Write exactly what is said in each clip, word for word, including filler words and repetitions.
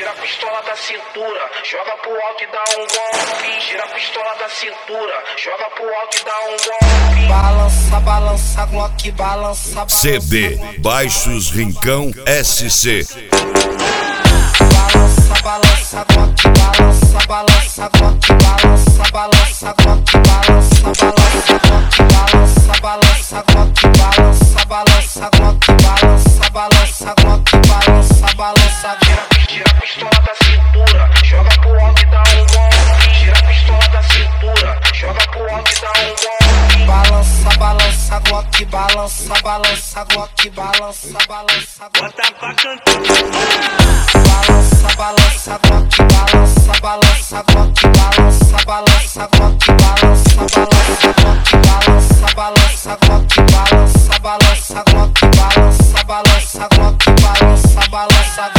gira a pistola da cintura, joga pro alto e dá um golpe. Gira a pistola da cintura, joga pro alto e dá um golpe. Balança, balança, Glock, balança, balança. C D Baixos Rincão S C. Balança, balança, Glock, balança, balança, Glock, balança, balança, Glock, balança, balança, Glock, balança, balança, Glock, balança, balança, Glock, balança, balança, Glock, balança, balança. Gira, gira a pistola da cintura, joga pro alto e dá um golpe. Gira a pistola da cintura, joga pro alto e dá um golpe. Balança, balança, Glock, balança, balança, Glock, balança, balança. Bota pra cantar. Balança, balança, Glock, balança, balança, Glock, balança, balança, Glock, balança, balança, Glock, balança, balança, Glock, balança, balança, Glock, balança, balança, Glock, balança, balança.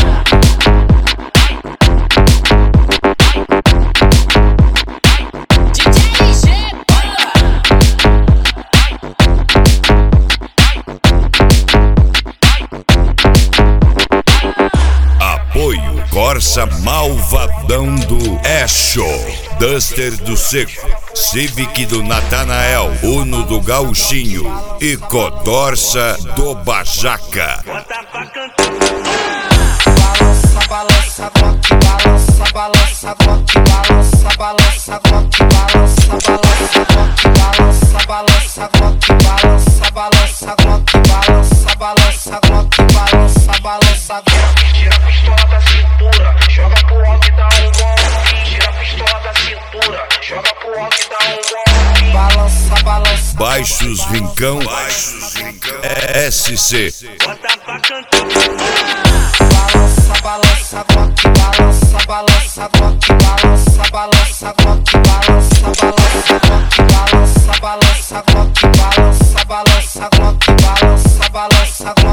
Apoio Corsa Malvadão do Echo, Duster do Seco, Civic do Natanael, Uno do Gauchinho e Codorça do Bajaca. Bota pra cantar. Balança, balança, Glock, balança, balança, Glock, balança, balança, Glock, balança, balança, Glock, balança, balança, Glock, balança, balança, Glock, balança, balança, Glock, balança, balança. Gira a pistola da cintura, joga pro alto e dá um golpe. Gira a pistola da cintura, joga pro alto e dá um golpe. Balança, balança. Baixos Rincão S C. Bota pra cantar. Balança, balança, Glock, balança, balança, Glock, balança, balança, Glock, balança, balança, Glock, balança, balança, Glock, balança, balança, Glock, balança, balança, Glock.